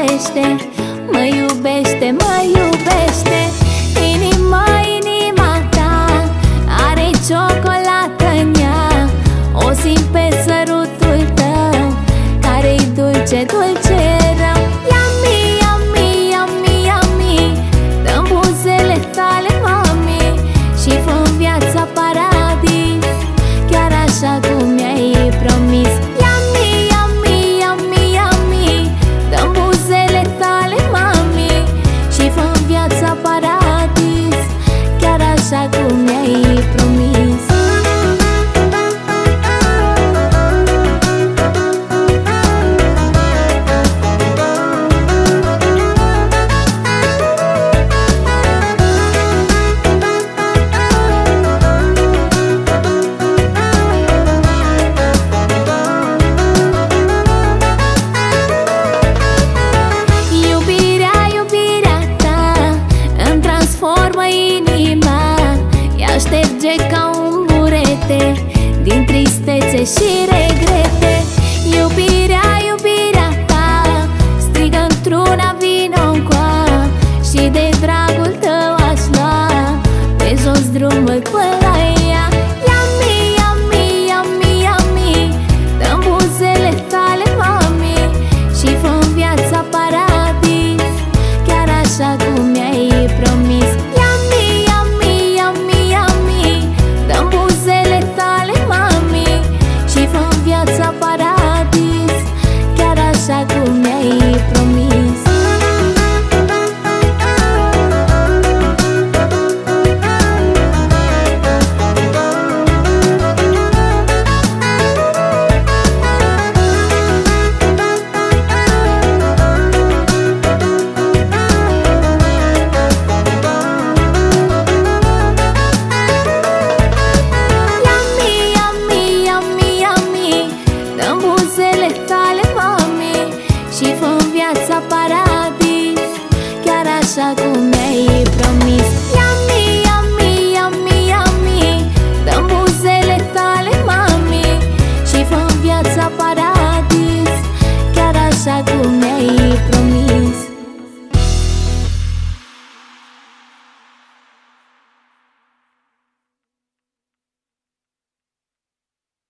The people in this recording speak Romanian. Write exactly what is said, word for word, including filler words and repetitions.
iubește, mă iubește, mă iubește. Inima, inima ta are ciocolată în ea, o simt pe sărutul tău, care-i dulce, dulce rău. Yummy, yummy, yummy, yummy, dă-mi buzele tale, mami, și fă-mi viața paradis, chiar așa cum mi-ai promis. Yummy, yummy, yummy, yummy, dă-mi buzele tale, mami, și fă-mi viața paradis, chiar așa cum mi-ai promis. Șterge ca un burete din tristețe și regrete. Iubirea, iubirea ta strigă într-una, vino-ncoa, și de dragul tău aș lua pe jos drumul până